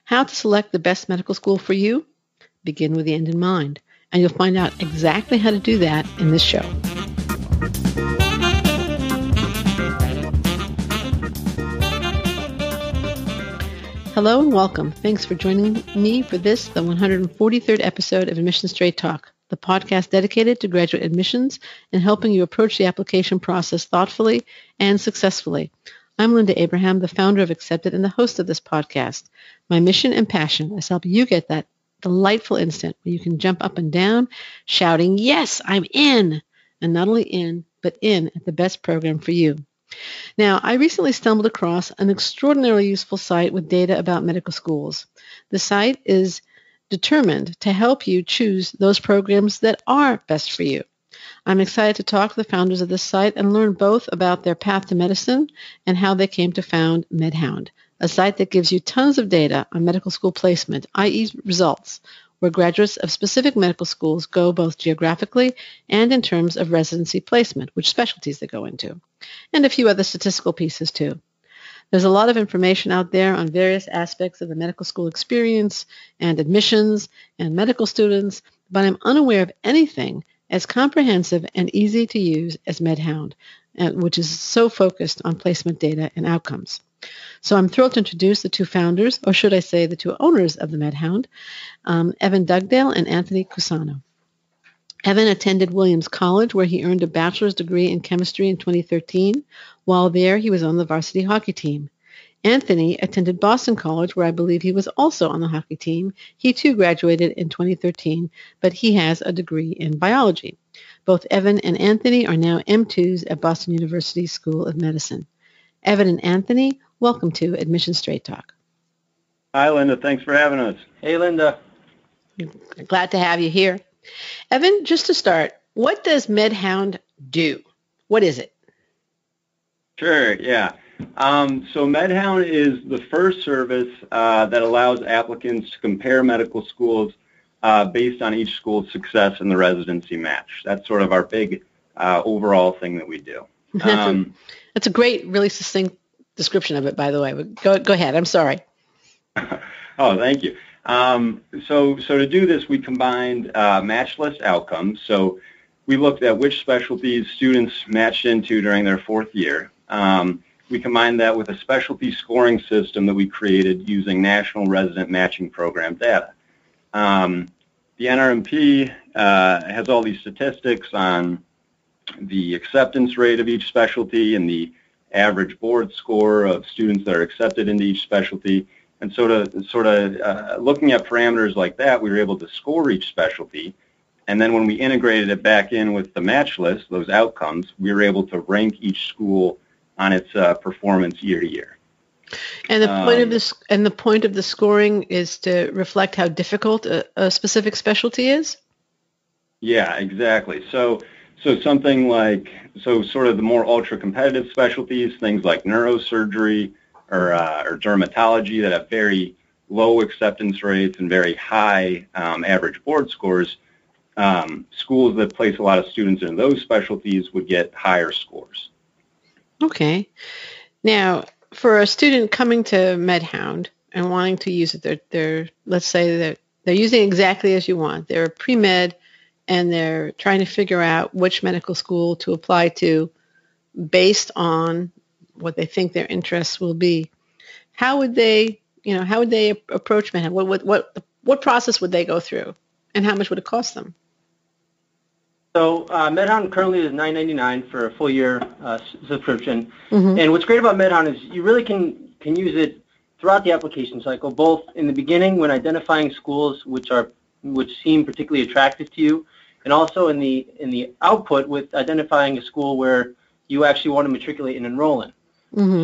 How to select the best medical school for you? Begin with the end in mind, and you'll find out exactly how to do that in this show. Hello and welcome. Thanks for joining me for the 143rd episode of Admission Straight Talk, the podcast dedicated to graduate admissions and helping you approach the application process thoughtfully and successfully. I'm Linda Abraham, the founder of Accepted and the host of this podcast. My mission and passion is to help you get that delightful instant where you can jump up and down shouting, "Yes, I'm in!" And not only in, but in at the best program for you. Now, I recently stumbled across an extraordinarily useful site with data about medical schools. The site is determined to help you choose those programs that are best for you. I'm excited to talk to the founders of this site and learn both about their path to medicine and how they came to found MedHound, a site that gives you tons of data on medical school placement, i.e. results, where graduates of specific medical schools go both geographically and in terms of residency placement, which specialties they go into, and a few other statistical pieces too. There's a lot of information out there on various aspects of the medical school experience and admissions and medical students, but I'm unaware of anything as comprehensive and easy to use as MedHound, which is so focused on placement data and outcomes. So I'm thrilled to introduce the two founders, or should I say the two owners of the MedHound, Evan Dugdale and Anthony Cusano. Evan attended Williams College, where he earned a bachelor's degree in chemistry in 2013. While there, he was on the varsity hockey team. Anthony attended Boston College, where I believe he was also on the hockey team. He too graduated in 2013, but he has a degree in biology. Both Evan and Anthony are now M2s at Boston University School of Medicine. Evan and Anthony, welcome to Admission Straight Talk. Hi, Linda. Thanks for having us. Hey, Linda. Glad to have you here. Evan, just to start, what does MedHound do? What is it? Sure, yeah. So MedHound is the first service that allows applicants to compare medical schools based on each school's success in the residency match. That's sort of our big overall thing that we do. That's a great, really succinct description of it, by the way. Go ahead. I'm sorry. Oh, thank you. So to do this, we combined match list outcomes. So we looked at which specialties students matched into during their fourth year. We combined that with a specialty scoring system that we created using National Resident Matching Program data. The NRMP has all these statistics on the acceptance rate of each specialty and the average board score of students that are accepted into each specialty. And so to looking at parameters like that, we were able to score each specialty. And then when we integrated it back in with the match list, those outcomes, we were able to rank each school on its performance year to year. And the point of the scoring is to reflect how difficult a specific specialty is? Yeah, exactly. So something like, sort of the more ultra-competitive specialties, things like neurosurgery or dermatology that have very low acceptance rates and very high average board scores, schools that place a lot of students in those specialties would get higher scores. Okay. Now, for a student coming to MedHound and wanting to use it, let's say that they're using it exactly as you want. They're a pre-med and they're trying to figure out which medical school to apply to based on what they think their interests will be. How would they approach MedHound? What process would they go through, and how much would it cost them? So MedHound currently is $9.99 for a full year subscription. Mm-hmm. And what's great about MedHound is you really can use it throughout the application cycle, both in the beginning when identifying schools which seem particularly attractive to you, and also in the output with identifying a school where you actually want to matriculate and enroll in. Mm-hmm.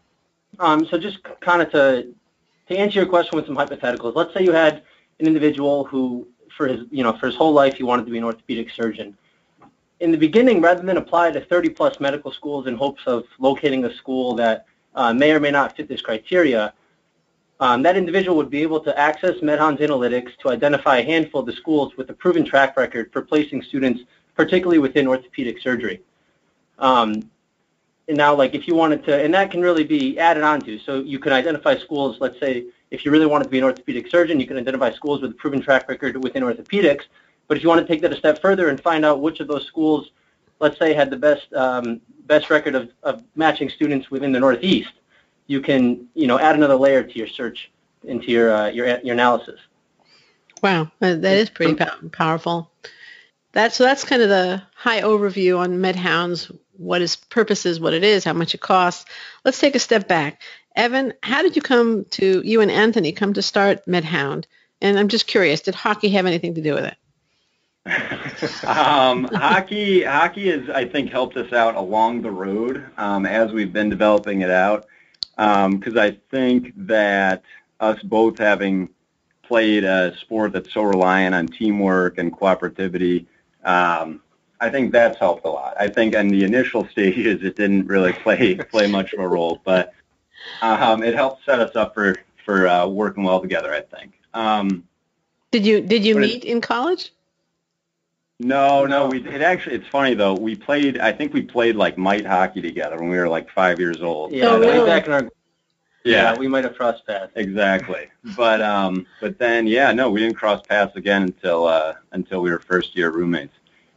So just kind of to answer your question with some hypotheticals, let's say you had an individual who for his whole life he wanted to be an orthopedic surgeon. In the beginning, rather than apply to 30-plus medical schools in hopes of locating a school that may or may not fit this criteria, that individual would be able to access MedHound's analytics to identify a handful of the schools with a proven track record for placing students, particularly within orthopedic surgery. now, like if you wanted to, and that can really be added onto. So you can identify schools. Let's say if you really wanted to be an orthopedic surgeon, you can identify schools with a proven track record within orthopedics. But if you want to take that a step further and find out which of those schools, let's say, had the best record of matching students within the Northeast, you can add another layer to your search, into your analysis. Wow, that is pretty powerful. So that's kind of the high overview on MedHounds, what its purpose is, what it is, how much it costs. Let's take a step back. Evan, how did you and Anthony come to start MedHound? And I'm just curious, did hockey have anything to do with it? Hockey has, I think, helped us out along the road as we've been developing it out, because I think that us both having played a sport that's so reliant on teamwork and cooperativity, I think that's helped a lot. I think in the initial stages it didn't really play much of a role, but it helped set us up for working well together, I think. Did you meet in college? No. It's funny though. I think we played like mite hockey together when we were like 5 years old. Yeah, really? Back in our. Yeah, we might have crossed paths. Exactly. But then we didn't cross paths again until we were first year roommates.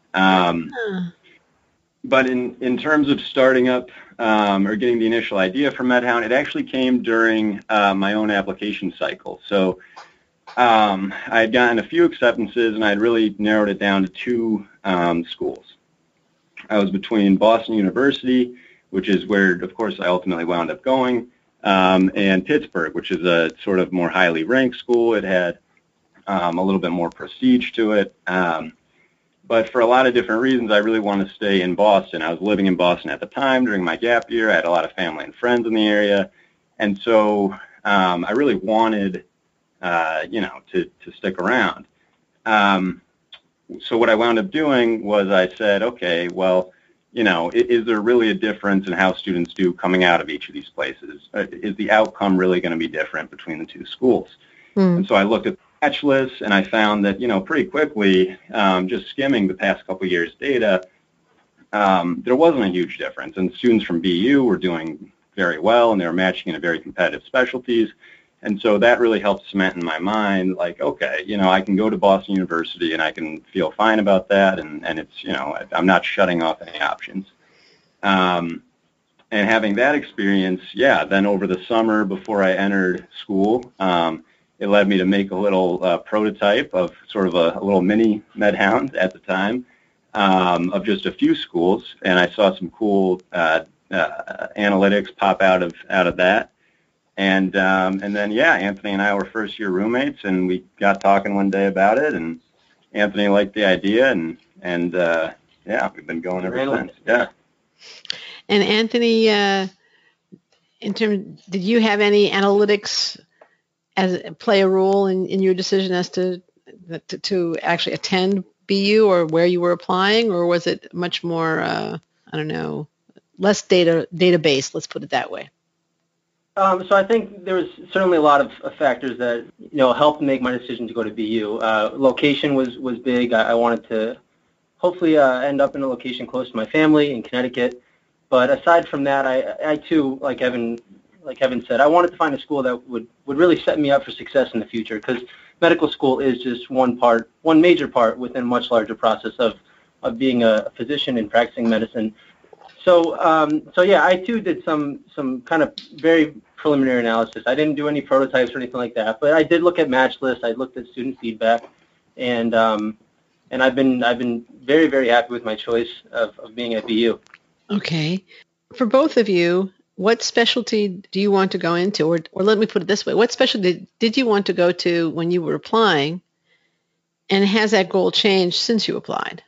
But in terms of starting up or getting the initial idea for MedHound, it actually came during my own application cycle. So I had gotten a few acceptances, and I had really narrowed it down to two schools. I was between Boston University, which is where, of course, I ultimately wound up going, and Pittsburgh, which is a sort of more highly ranked school. It had a little bit more prestige to it. But for a lot of different reasons, I really wanted to stay in Boston. I was living in Boston at the time during my gap year. I had a lot of family and friends in the area. And so I really wanted, to stick around. So what I wound up doing was I said, okay, well, is there really a difference in how students do coming out of each of these places? Is the outcome really going to be different between the two schools? And so I looked at match lists, and I found that, pretty quickly, just skimming the past couple of years' data, there wasn't a huge difference. And students from BU were doing very well, and they were matching in very competitive specialties. And so that really helped cement in my mind, like, okay, I can go to Boston University, and I can feel fine about that, and it's, I'm not shutting off any options. And having that experience, then over the summer before I entered school, it led me to make a little prototype of sort of a little mini MedHound at the time of just a few schools, and I saw some cool analytics pop out of that. And then Anthony and I were first year roommates, and we got talking one day about it, and Anthony liked the idea, and we've been going ever since. Yeah. And Anthony, did you have any analytics play a role in your decision as to actually attend BU or where you were applying, or was it much more less database? Let's put it that way. So I think there was certainly a lot of factors that helped make my decision to go to BU. Location was big. I wanted to hopefully end up in a location close to my family in Connecticut. But aside from that, I too, like Evan said, I wanted to find a school that would really set me up for success in the future, because medical school is just one major part within a much larger process of being a physician and practicing medicine. So I too did some kind of very preliminary analysis. I didn't do any prototypes or anything like that, but I did look at match lists. I looked at student feedback, and I've been very, very happy with my choice of being at BU. Okay, for both of you, what specialty do you want to go into, or let me put it this way: what specialty did you want to go to when you were applying, and has that goal changed since you applied?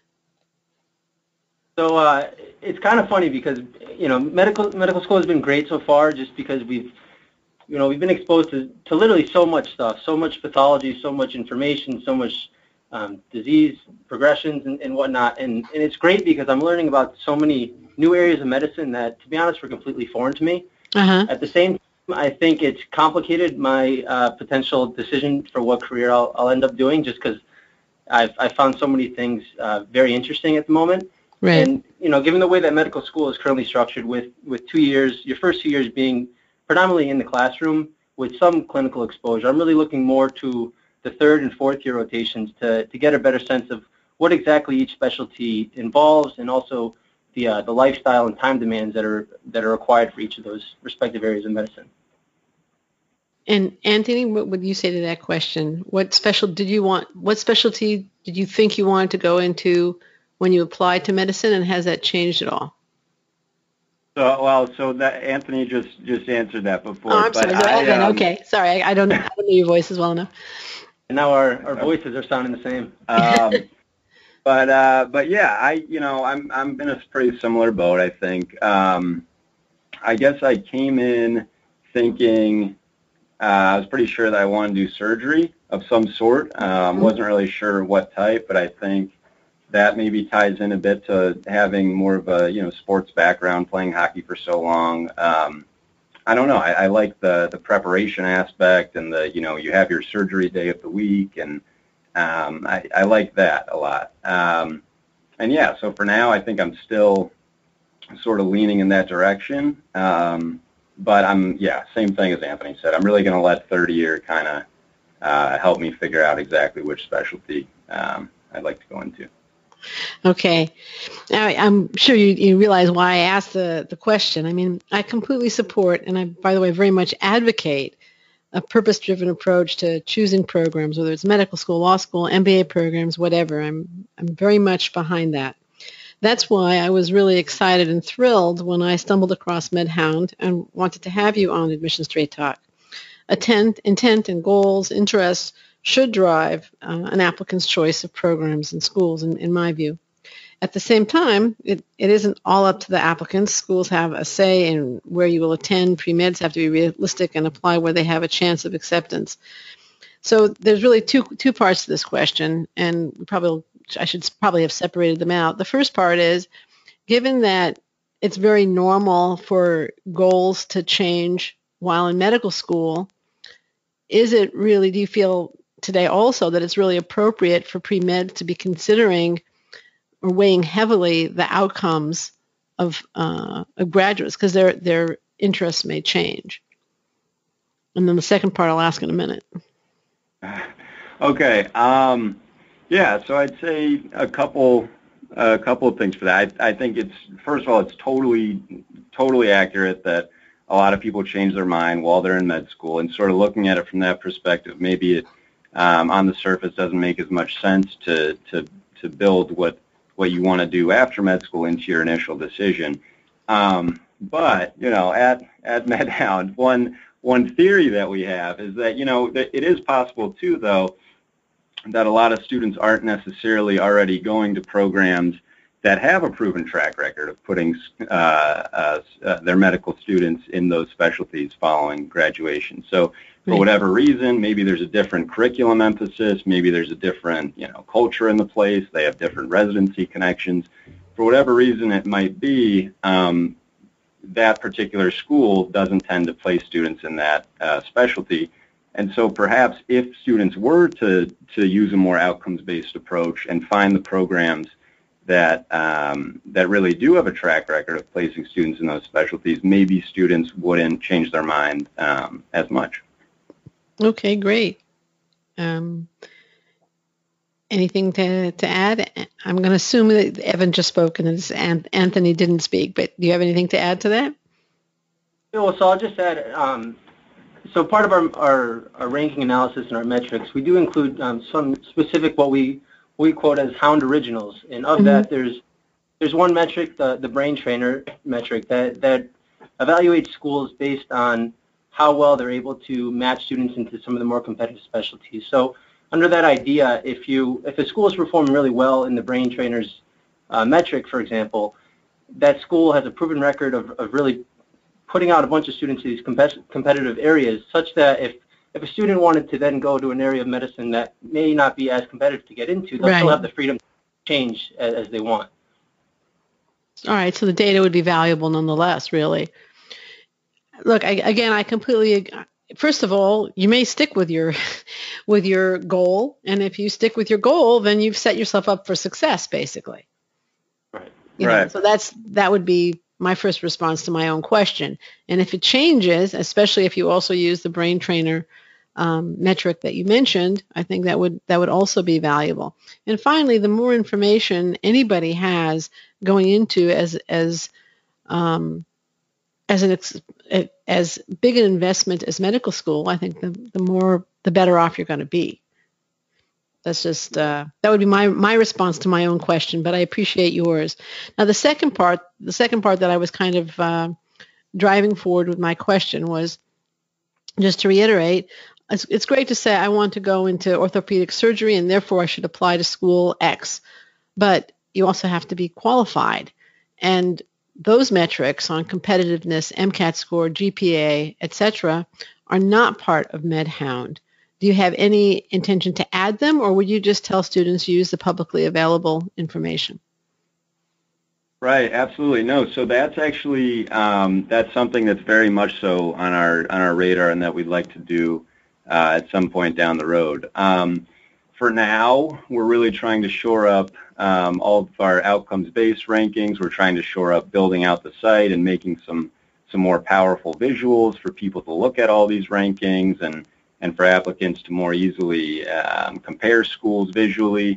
So it's kind of funny because medical school has been great so far, just because we've been exposed to literally so much stuff, so much pathology, so much information, so much disease progressions and whatnot, and it's great because I'm learning about so many new areas of medicine that, to be honest, were completely foreign to me. At the same time, I think it's complicated my potential decision for what career I'll end up doing, just because I found so many things very interesting at the moment. Right. And, given the way that medical school is currently structured with 2 years, your first 2 years being predominantly in the classroom with some clinical exposure, I'm really looking more to the third and fourth year rotations to get a better sense of what exactly each specialty involves, and also the lifestyle and time demands that are required for each of those respective areas of medicine. And Anthony, what would you say to that question? What specialty did you think you wanted to go into when you applied to medicine, and has that changed at all? So that Anthony just answered that before. Oh, I'm sorry. Okay, sorry, I don't know your voices well enough. And now our voices are sounding the same. But yeah, I'm in a pretty similar boat, I think. I guess I came in thinking I was pretty sure that I wanted to do surgery of some sort. Wasn't really sure what type, but I think that maybe ties in a bit to having more of a sports background, playing hockey for so long. I don't know. I like the preparation aspect, and you have your surgery day of the week, and I like that a lot. And yeah, so for now, I think I'm still sort of leaning in that direction. But same thing as Anthony said. I'm really going to let third year kind of help me figure out exactly which specialty I'd like to go into. Okay. Now, I'm sure you realize why I asked the question. I mean, I completely support, and I, by the way, very much advocate a purpose-driven approach to choosing programs, whether it's medical school, law school, MBA programs, whatever. I'm very much behind that. That's why I was really excited and thrilled when I stumbled across MedHound and wanted to have you on Admission Straight Talk. Intent and goals, interests should drive an applicant's choice of programs and schools, in my view. At the same time, it isn't all up to the applicants. Schools have a say in where you will attend. Pre-meds have to be realistic and apply where they have a chance of acceptance. So there's really two parts to this question, and I should probably have separated them out. The first part is, given that it's very normal for goals to change while in medical school, do you feel today also that it's really appropriate for pre-med to be considering or weighing heavily the outcomes of graduates, because their interests may change? And then the second part I'll ask in a minute. Okay. So I'd say a couple of things for that. I think first of all, it's totally accurate that a lot of people change their mind while they're in med school, and sort of looking at it from that perspective, maybe it on the surface doesn't make as much sense to build what you want to do after med school into your initial decision. But at MedHound, one theory that we have is that that it is possible too, though, that a lot of students aren't necessarily already going to programs that have a proven track record of putting their medical students in those specialties following graduation. So for whatever reason, maybe there's a different curriculum emphasis, maybe there's a different culture in the place, they have different residency connections. For whatever reason it might be, that particular school doesn't tend to place students in that specialty. And so perhaps if students were to use a more outcomes-based approach and find the programs that really do have a track record of placing students in those specialties, maybe students wouldn't change their mind as much. Okay, great. Anything to add? I'm going to assume that Evan just spoke and Anthony didn't speak, but do you have anything to add to that? So I'll just add, so part of our ranking analysis and our metrics, we do include some specific what we quote as Hound Originals, and of that there's one metric, the Brain Trainer metric, that evaluates schools based on how well they're able to match students into some of the more competitive specialties. So under that idea, if a school is performing really well in the Brain Trainer's metric, for example, that school has a proven record of really putting out a bunch of students to these competitive areas, such that if a student wanted to then go to an area of medicine that may not be as competitive to get into, they'll still have the freedom to change as they want. All right, so the data would be valuable nonetheless, really. Look, I completely. First of all, you may stick with your goal, and if you stick with your goal, then you've set yourself up for success, basically. Right. You know, so that would be my first response to my own question. And if it changes, especially if you also use the brain trainer metric that you mentioned, I think that would also be valuable. And finally, the more information anybody has going into as big an investment as medical school, I think the better off you're going to be. That's just that would be my response to my own question, but I appreciate yours. Now, the second part that I was kind of driving forward with my question was just to reiterate. It's great to say I want to go into orthopedic surgery and therefore I should apply to school X, but you also have to be qualified, and those metrics on competitiveness, MCAT score, GPA, etc., are not part of MedHound. Do you have any intention to add them, or would you just tell students use the publicly available information? Right, absolutely. No, so that's actually that's something that's very much so on our radar, and that we'd like to do at some point down the road. For now, we're really trying to shore up all of our outcomes-based rankings. We're trying to shore up building out the site and making some more powerful visuals for people to look at all these rankings, and for applicants to more easily compare schools visually.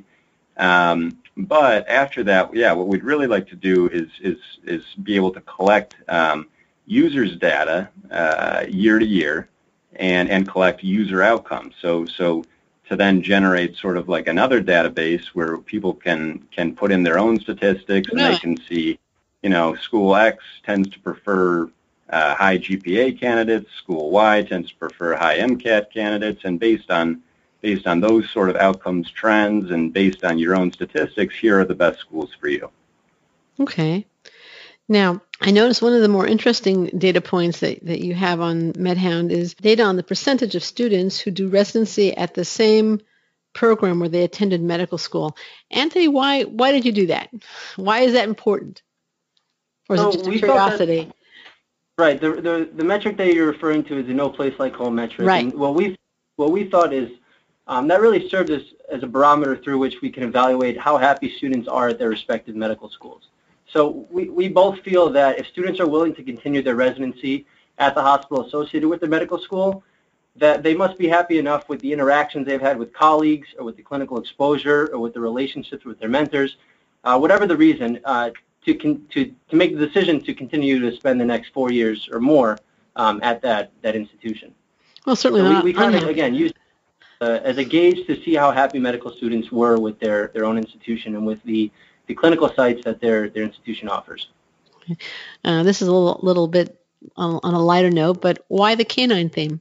But after that, yeah, what we'd really like to do is be able to collect users' data year to year and collect user outcomes. So to then generate sort of like another database where people can put in their own statistics, and they can see, you know, school X tends to prefer high GPA candidates, school Y tends to prefer high MCAT candidates, and based on those sort of outcomes trends and based on your own statistics, here are the best schools for you. Okay. Now, I noticed one of the more interesting data points that you have on MedHound is data on the percentage of students who do residency at the same program where they attended medical school. Anthony, why did you do that? Why is that important? Or is it just a curiosity? Right. The metric that you're referring to is the No Place Like Home metric. Right. And what we thought is that really served as a barometer through which we can evaluate how happy students are at their respective medical schools. So we both feel that if students are willing to continue their residency at the hospital associated with their medical school, that they must be happy enough with the interactions they've had with colleagues, or with the clinical exposure, or with the relationships with their mentors, whatever the reason, to make the decision to continue to spend the next 4 years or more at that institution. Well, certainly so not. We kind of, again, used as a gauge to see how happy medical students were with their own institution and with the clinical sites that their institution offers. This is a little bit on a lighter note, but why the canine theme?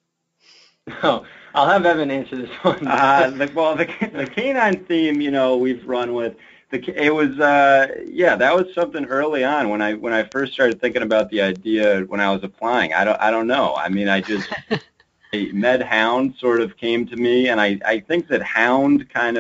Oh, I'll have Evan answer this one. The canine theme, you know, we've run with. It was that was something early on when I first started thinking about the idea when I was applying. I don't know. I mean, I just MedHound sort of came to me, and I think that Hound kind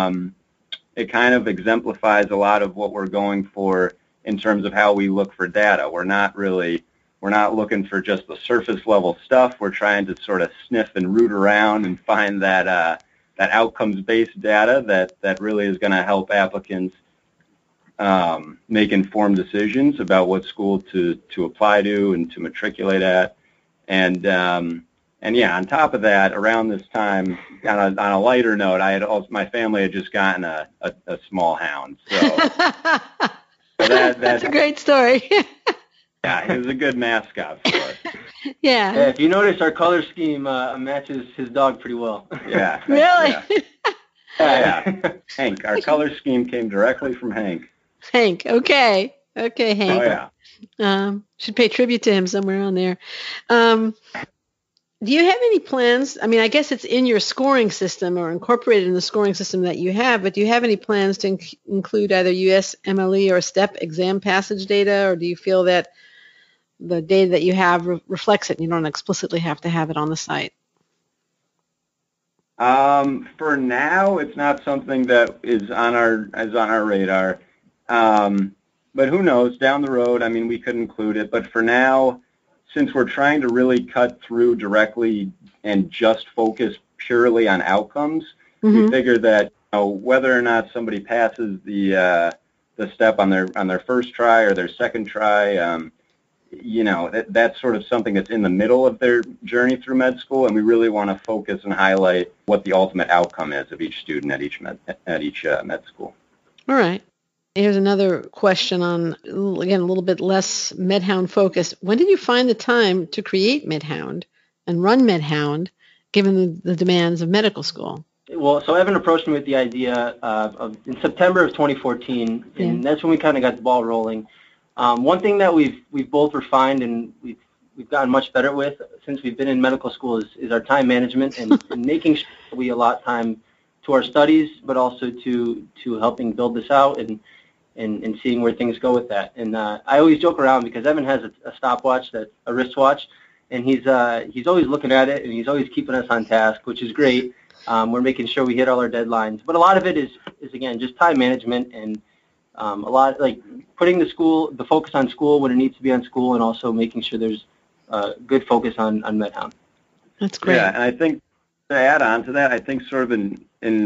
of exemplifies a lot of what we're going for in terms of how we look for data. We're not looking for just the surface level stuff. We're trying to sort of sniff and root around and find that outcomes-based data that really is going to help applicants make informed decisions about what school to apply to and to matriculate at. And yeah, on top of that, around this time, on a lighter note, my family had just gotten a small hound. So that's a great story. Yeah, he was a good mascot for us. Yeah. If you notice, our color scheme matches his dog pretty well. Yeah. Really? Yeah. Hank. Our color scheme came directly from Hank. Hank. Okay, Hank. Oh, yeah. Should pay tribute to him somewhere on there. Do you have any plans? I mean, I guess it's in your scoring system or incorporated in the scoring system that you have, but do you have any plans to include either USMLE or STEP exam passage data, or do you feel that the data that you have reflects it and you don't explicitly have to have it on the site? For now, it's not something that is on our radar. But who knows? Down the road, I mean, we could include it. But for now, since we're trying to really cut through directly and just focus purely on outcomes, we figure that whether or not somebody passes the the step on their first try or their second try. That's sort of something that's in the middle of their journey through med school, and we really want to focus and highlight what the ultimate outcome is of each student at each med school. All right. Here's another question on, again, a little bit less MedHound focused. When did you find the time to create MedHound and run MedHound, given the demands of medical school? Well, so Evan approached me with the idea in September of 2014, and that's when we kind of got the ball rolling. One thing that we've both refined and we've gotten much better with since we've been in medical school is our time management and making sure that we allot time to our studies, but also to helping build this out and seeing where things go with that. And I always joke around because Evan has a stopwatch, that's a wristwatch, and he's always looking at it and he's always keeping us on task, which is great. We're making sure we hit all our deadlines, but a lot of it is again just time management and a lot like putting the focus on school when it needs to be on school, and also making sure there's good focus on MedHound. That's great. Yeah, and I think to add on to that, I think sort of in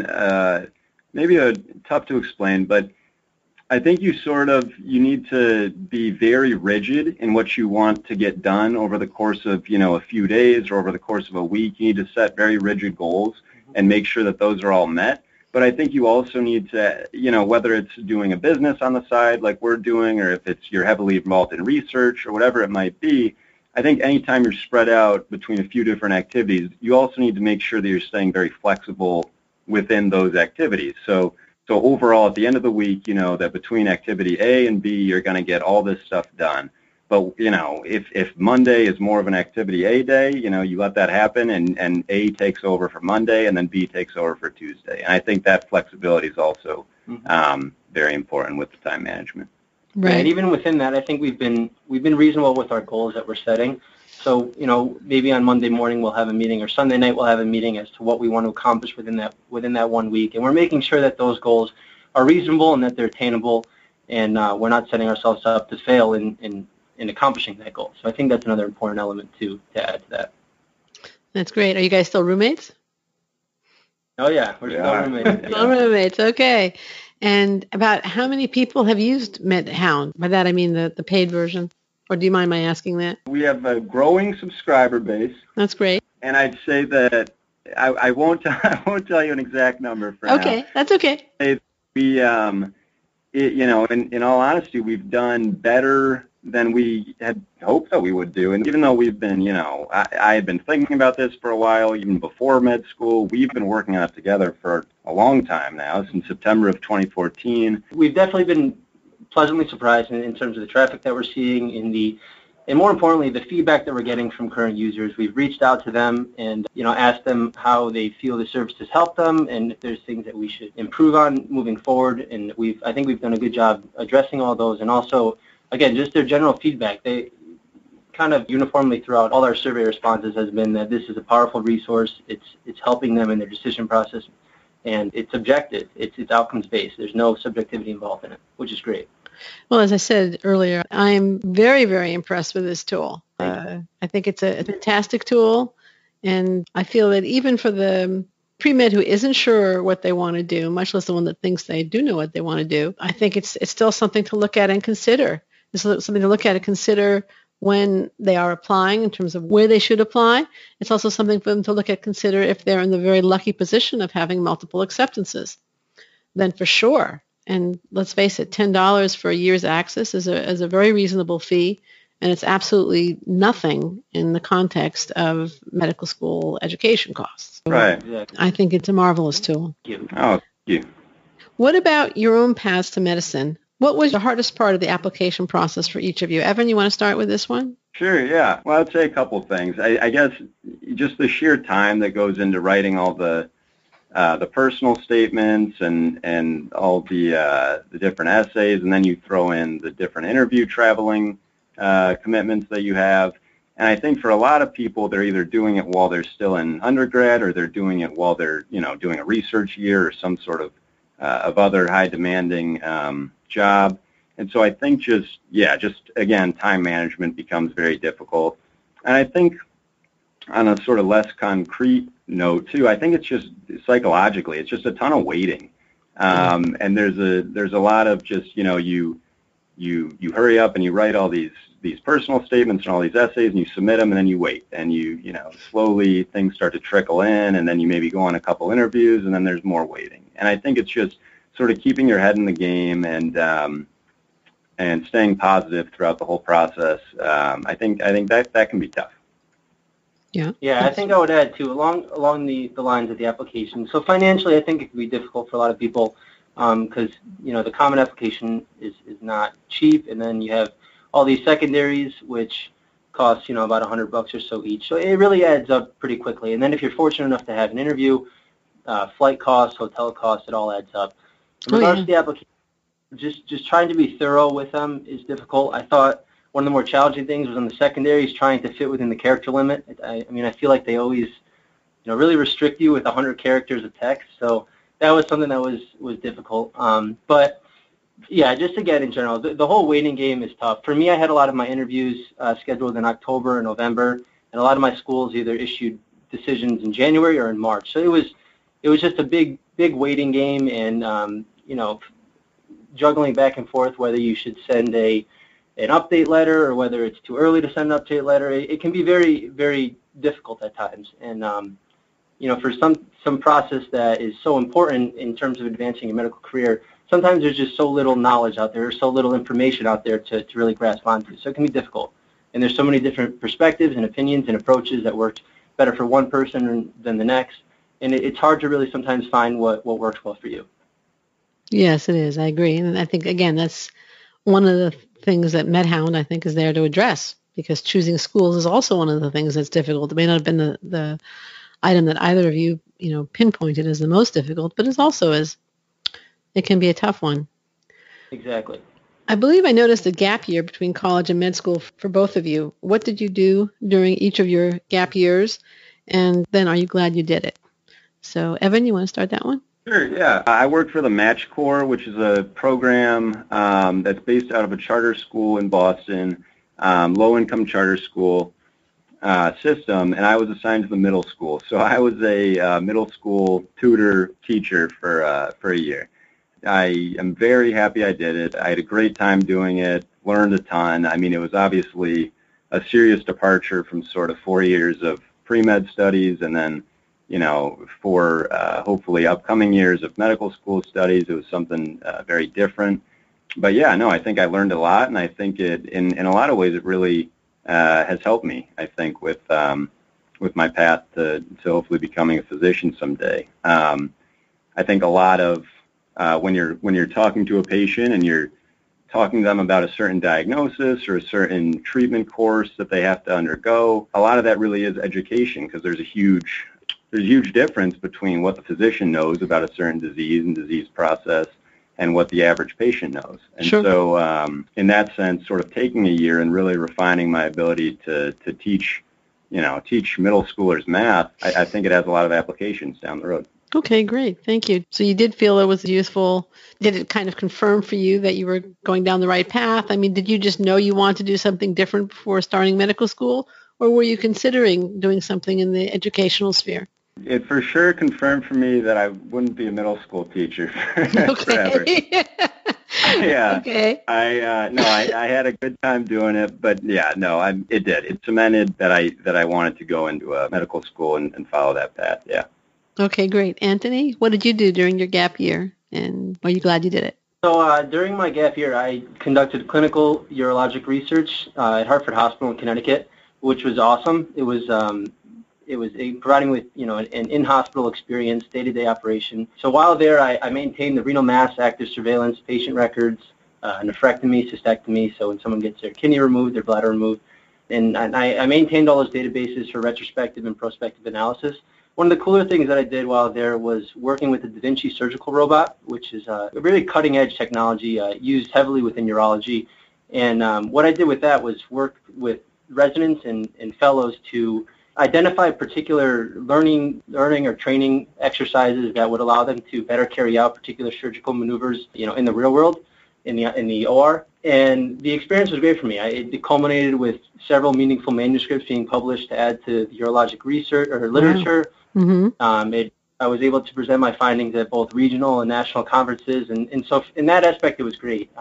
maybe tough to explain, but I think you need to be very rigid in what you want to get done over the course of, a few days or over the course of a week. You need to set very rigid goals and make sure that those are all met. But I think you also need to, whether it's doing a business on the side like we're doing, or if you're heavily involved in research or whatever it might be, I think anytime you're spread out between a few different activities, you also need to make sure that you're staying very flexible within those activities. So overall, at the end of the week, that between activity A and B, you're going to get all this stuff done. But, if Monday is more of an activity A day, you let that happen, and A takes over for Monday, and then B takes over for Tuesday. And I think that flexibility is also very important with the time management. Right. And even within that, I think we've been reasonable with our goals that we're setting. So, maybe on Monday morning we'll have a meeting, or Sunday night we'll have a meeting as to what we want to accomplish within that 1 week. And we're making sure that those goals are reasonable and that they're attainable, and we're not setting ourselves up to fail in accomplishing that goal. So I think that's another important element to add to that. That's great. Are you guys still roommates? Oh, yeah. We're still roommates. Still roommates. Okay. And about how many people have used MedHound? By that I mean the paid version. Or do you mind my asking that? We have a growing subscriber base. That's great. And I'd say that I won't tell you an exact number for now. Okay, that's okay. We, in all honesty, we've done better than we had hoped that we would do. And even though we've been, I had been thinking about this for a while, even before med school, we've been working on it together for a long time now, since September of 2014. We've definitely been pleasantly surprised in terms of the traffic that we're seeing, and more importantly, the feedback that we're getting from current users. We've reached out to them and asked them how they feel the service has helped them, and if there's things that we should improve on moving forward. And I think we've done a good job addressing all those, and also, again, just their general feedback. They kind of uniformly throughout all our survey responses has been that this is a powerful resource. It's helping them in their decision process, and it's objective. It's outcomes based. There's no subjectivity involved in it, which is great. Well, as I said earlier, I am very, very impressed with this tool. I think it's a fantastic tool, and I feel that even for the pre-med who isn't sure what they want to do, much less the one that thinks they do know what they want to do, I think it's still something to look at and consider. It's something to look at and consider when they are applying in terms of where they should apply. It's also something for them to look at, consider if they're in the very lucky position of having multiple acceptances. Then for sure. And let's face it, $10 for a year's access is a very reasonable fee, and it's absolutely nothing in the context of medical school education costs. Right. I think it's a marvelous tool. Thank you. Oh, thank you. What about your own paths to medicine? What was the hardest part of the application process for each of you? Evan, you want to start with this one? Sure, yeah. Well, I'd say a couple of things. I guess just the sheer time that goes into writing all the personal statements and all the different essays, and then you throw in the different interview traveling commitments that you have. And I think for a lot of people, they're either doing it while they're still in undergrad, or they're doing it while they're doing a research year or some sort of other high demanding job. And so I think just again, time management becomes very difficult. And I think on a sort of less concrete note too, I think it's just psychologically, it's just a ton of waiting. And there's a lot of just, you hurry up and you write all these personal statements and all these essays and you submit them and then you wait and slowly things start to trickle in and then you maybe go on a couple interviews and then there's more waiting. And I think it's just sort of keeping your head in the game and staying positive throughout the whole process. I think that can be tough. Yeah. Yeah, I think I would add too, along the lines of the application. So financially, I think it can be difficult for a lot of people because the common application is not cheap, and then you have all these secondaries which cost about $100 or so each. So it really adds up pretty quickly. And then if you're fortunate enough to have an interview, flight costs, hotel costs, it all adds up. In regards to the application, just trying to be thorough with them is difficult. I thought one of the more challenging things was on the secondaries, trying to fit within the character limit. I feel like they always, really restrict you with 100 characters of text. So that was something that was difficult. But yeah, just again in general, the whole waiting game is tough. For me, I had a lot of my interviews scheduled in October and November, and a lot of my schools either issued decisions in January or in March. So it was just a big waiting game, and juggling back and forth whether you should send an update letter or whether it's too early to send an update letter. It can be very, very difficult at times. And, for some process that is so important in terms of advancing your medical career, sometimes there's just so little knowledge out there, so little information out there to really grasp onto. So it can be difficult. And there's so many different perspectives and opinions and approaches that work better for one person than the next. And it's hard to really sometimes find what works well for you. Yes, it is. I agree. And I think, again, that's one of the things that MedHound, I think, is there to address, because choosing schools is also one of the things that's difficult. It may not have been the item that either of you, pinpointed as the most difficult, but it can be a tough one. Exactly. I believe I noticed a gap year between college and med school for both of you. What did you do during each of your gap years? And then are you glad you did it? So, Evan, you want to start that one? Sure, yeah. I worked for the Match Corps, which is a program that's based out of a charter school in Boston, low-income charter school system, and I was assigned to the middle school. So I was a middle school tutor teacher for a year. I am very happy I did it. I had a great time doing it, learned a ton. It was obviously a serious departure from sort of 4 years of pre-med studies and then for hopefully upcoming years of medical school studies. It was something very different. But yeah, no, I think I learned a lot, and I think it, in a lot of ways, it really has helped me, I think, with my path to hopefully becoming a physician someday. I think a lot of when you're talking to a patient and you're talking to them about a certain diagnosis or a certain treatment course that they have to undergo, a lot of that really is education, because there's a huge difference between what the physician knows about a certain disease and disease process and what the average patient knows. And sure. So in that sense, sort of taking a year and really refining my ability to teach middle schoolers math, I think it has a lot of applications down the road. Okay, great. Thank you. So you did feel it was useful. Did it kind of confirm for you that you were going down the right path? Did you just know you wanted to do something different before starting medical school, or were you considering doing something in the educational sphere? It for sure confirmed for me that I wouldn't be a middle school teacher forever. Yeah. Okay. I had a good time doing it, but yeah, no, it did. It cemented that I wanted to go into a medical school and follow that path. Yeah. Okay, great. Anthony, what did you do during your gap year, and are you glad you did it? So during my gap year, I conducted clinical urologic research at Hartford Hospital in Connecticut, which was awesome. It was providing with an in-hospital experience, day-to-day operation. So while there, I maintained the renal mass active surveillance, patient records, nephrectomy, cystectomy. So when someone gets their kidney removed, their bladder removed, and I maintained all those databases for retrospective and prospective analysis. One of the cooler things that I did while there was working with the Da Vinci surgical robot, which is a really cutting-edge technology used heavily within urology. And what I did with that was work with residents and fellows to identify particular learning or training exercises that would allow them to better carry out particular surgical maneuvers, in the real world, in the OR. And the experience was great for me. It culminated with several meaningful manuscripts being published to add to the urologic research or literature. Mm-hmm. It I was able to present my findings at both regional and national conferences, and so in that aspect, it was great.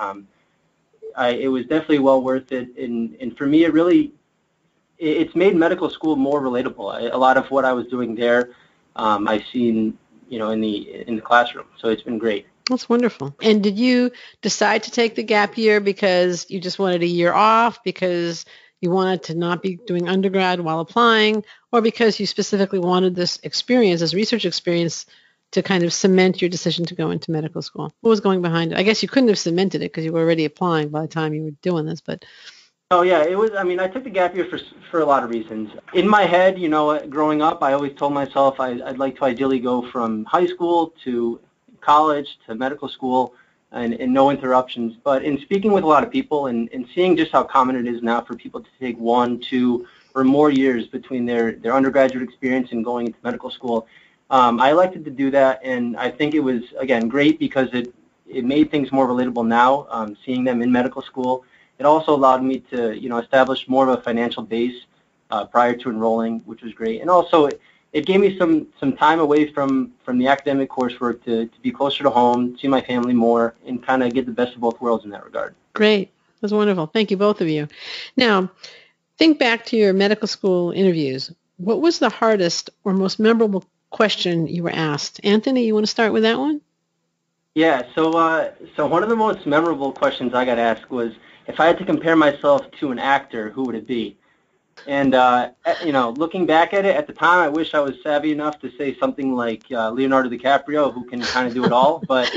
It was definitely well worth it, and for me, it's made medical school more relatable. A lot of what I was doing there, I've seen, in the classroom, so it's been great. That's wonderful. And did you decide to take the gap year because you just wanted a year off, because you wanted to not be doing undergrad while applying, or because you specifically wanted this experience, this research experience, to kind of cement your decision to go into medical school? What was going behind it? I guess you couldn't have cemented it because you were already applying by the time you were doing this, but... Oh, yeah, it was, I took the gap year for a lot of reasons. In my head, growing up, I always told myself I'd like to ideally go from high school to college to medical school and no interruptions. But in speaking with a lot of people and seeing just how common it is now for people to take 1, 2, or more years between their undergraduate experience and going into medical school, I elected to do that, and I think it was, again, great because it made things more relatable now, seeing them in medical school. It also allowed me to, establish more of a financial base prior to enrolling, which was great. And also, it gave me some time away from the academic coursework to be closer to home, see my family more, and kind of get the best of both worlds in that regard. Great. That's wonderful. Thank you, both of you. Now, think back to your medical school interviews. What was the hardest or most memorable question you were asked? Anthony, you want to start with that one? Yeah, so one of the most memorable questions I got asked was, if I had to compare myself to an actor, who would it be? And, looking back at it, at the time, I wish I was savvy enough to say something like Leonardo DiCaprio, who can kind of do it all. But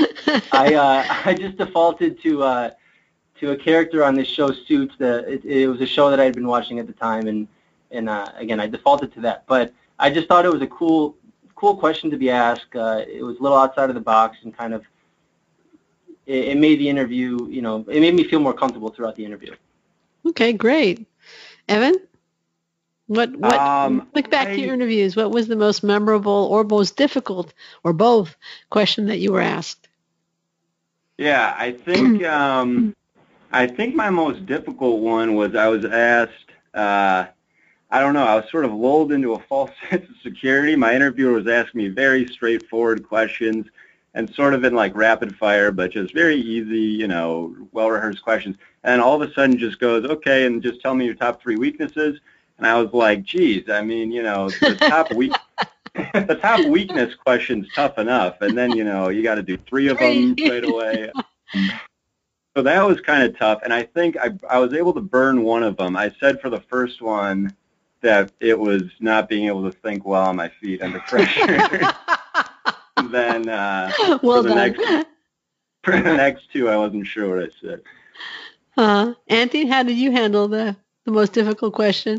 I just defaulted to a character on this show, Suits. It was a show that I had been watching at the time, and again, I defaulted to that. But I just thought it was a cool question to be asked. It was a little outside of the box, and kind of it made the interview, it made me feel more comfortable throughout the interview. Okay, great. Evan? What look back to your interviews. What was the most memorable or most difficult, or both, question that you were asked? Yeah, I think my most difficult one was I was asked, I was sort of lulled into a false sense of security. My interviewer was asking me very straightforward questions and sort of in like rapid fire, but just very easy, well-rehearsed questions. And all of a sudden just goes, okay, and just tell me your top 3 weaknesses. And I was like, geez, the top weakness question's tough enough. And then, you got to do 3 of them right away. So that was kind of tough. And I think I was able to burn one of them. I said for the first one that it was not being able to think well on my feet under pressure. And then for the next 2, I wasn't sure what I said. Auntie, how did you handle the most difficult question?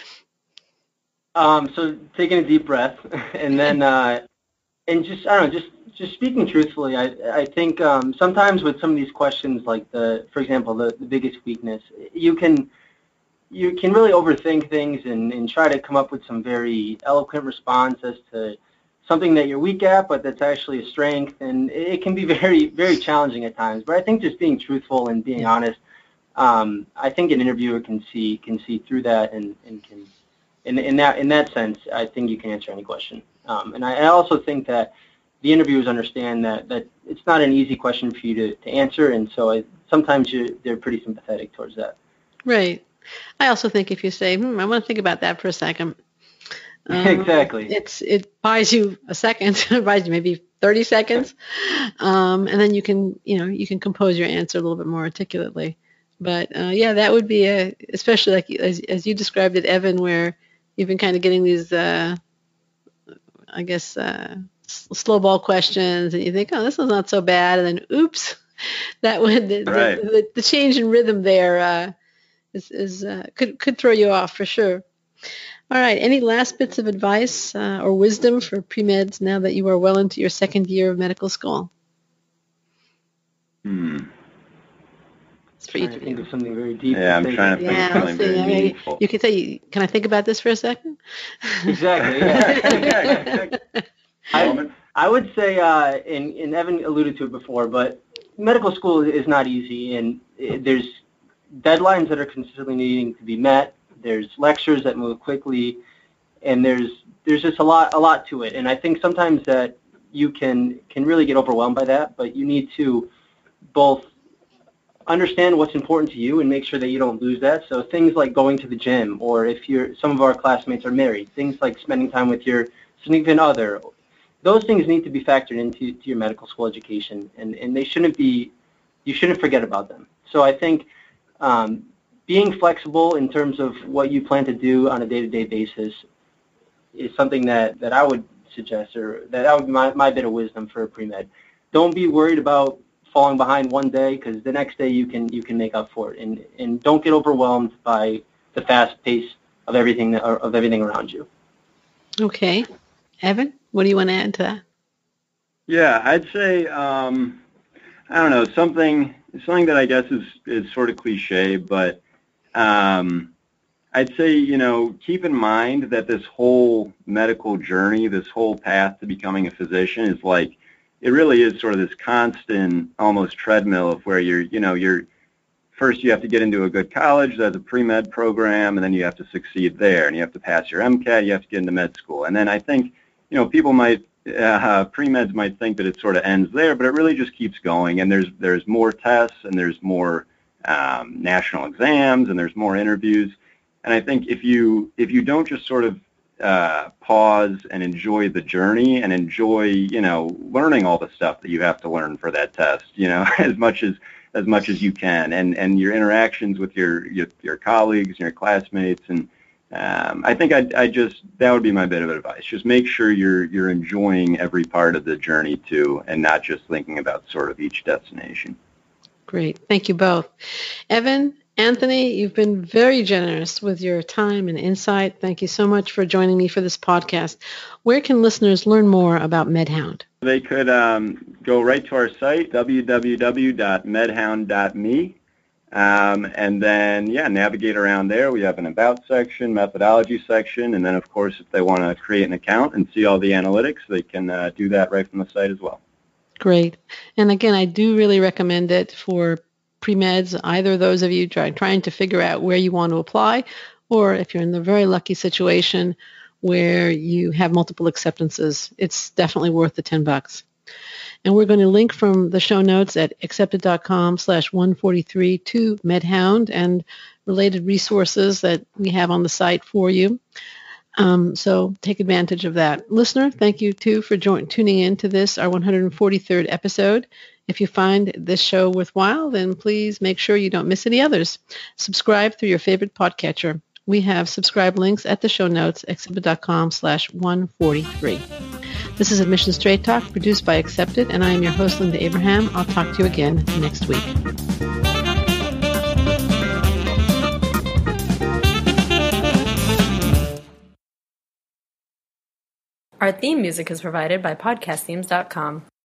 So taking a deep breath, and then and just speaking truthfully, I think sometimes with some of these questions, like for example, the biggest weakness, you can really overthink things and try to come up with some very eloquent response as to something that you're weak at, but that's actually a strength, and it can be very, very challenging at times. But I think just being truthful and being honest, I think an interviewer can see through that, and can, in that sense, I think you can answer any question. And I also think that the interviewers understand that it's not an easy question for you to answer, and so sometimes they're pretty sympathetic towards that. Right. I also think if you say, I want to think about that for a second. Exactly. It buys you a second. It buys you maybe 30 seconds, and then you can compose your answer a little bit more articulately. But that would be especially like as you described it, Evan, where you've been kind of getting these, slow ball questions, and you think, oh, this is not so bad, and then oops, that would the change in rhythm there could throw you off for sure. All right. Any last bits of advice or wisdom for pre-meds now that you are well into your second year of medical school? It's for each of you. Think of something very deep. Yeah, I'm trying to think of something very meaningful. You can say, can I think about this for a second? Exactly. Yeah. I would say, and Evan alluded to it before, but medical school is not easy, and there's deadlines that are consistently needing to be met. There's lectures that move quickly, and there's just a lot to it. And I think sometimes that you can really get overwhelmed by that, but you need to both understand what's important to you and make sure that you don't lose that. So things like going to the gym, or if some of our classmates are married, things like spending time with your significant other, those things need to be factored into your medical school education, and you shouldn't forget about them. So I think being flexible in terms of what you plan to do on a day-to-day basis is something that I would suggest, or that would be my bit of wisdom for pre-med. Don't be worried about falling behind one day, because the next day you can make up for it, and don't get overwhelmed by the fast pace of everything around you. Okay, Evan, what do you want to add to that? Yeah, I'd say I don't know, something that I guess is sort of cliche, but I'd say, keep in mind that this whole medical journey, this whole path to becoming a physician is like, it really is sort of this constant, almost treadmill of where you're first you have to get into a good college that's a pre-med program, and then you have to succeed there, and you have to pass your MCAT, you have to get into med school. And then I think, people pre-meds might think that it sort of ends there, but it really just keeps going, and there's more tests, and there's more national exams, and there's more interviews. And I think if you don't just sort of pause and enjoy the journey and enjoy, learning all the stuff that you have to learn for that test, as much as you can, and your interactions with your colleagues and your classmates, and I think that would be my bit of advice. Just make sure you're enjoying every part of the journey too, and not just thinking about sort of each destination. Great. Thank you both. Evan, Anthony, you've been very generous with your time and insight. Thank you so much for joining me for this podcast. Where can listeners learn more about MedHound? They could go right to our site, www.medhound.me, and then, navigate around there. We have an About section, methodology section, and then, of course, if they want to create an account and see all the analytics, they can do that right from the site as well. Great. And again, I do really recommend it for pre-meds, either those of you trying to figure out where you want to apply, or if you're in the very lucky situation where you have multiple acceptances, it's definitely worth the $10. And we're going to link from the show notes at accepted.com/143 to MedHound and related resources that we have on the site for you. So take advantage of that. Listener, thank you too for tuning in to this, our 143rd episode. If you find this show worthwhile, then please make sure you don't miss any others. Subscribe through your favorite podcatcher. We have subscribe links at the show notes, accepted.com/143. This is Admissions Straight Talk, produced by Accepted, and I am your host, Linda Abraham. I'll talk to you again next week. Our theme music is provided by podcastthemes.com.